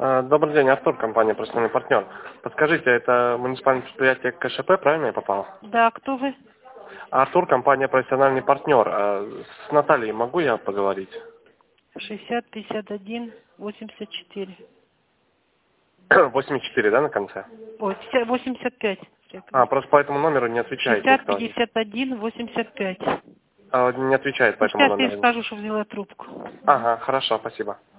Добрый день, Артур, компания «Профессиональный партнер». Подскажите, это муниципальное предприятие КШП, правильно я попал? Да, кто вы? Артур, компания «Профессиональный партнер». С Натальей могу я поговорить? 60 51 84. 84, да, на конце? Ой, 85. Просто по этому номеру не отвечает 60 никто. 51 85. Не отвечает по Ну, этому сейчас номеру. перескажу, что взяла трубку. Ага, хорошо, спасибо.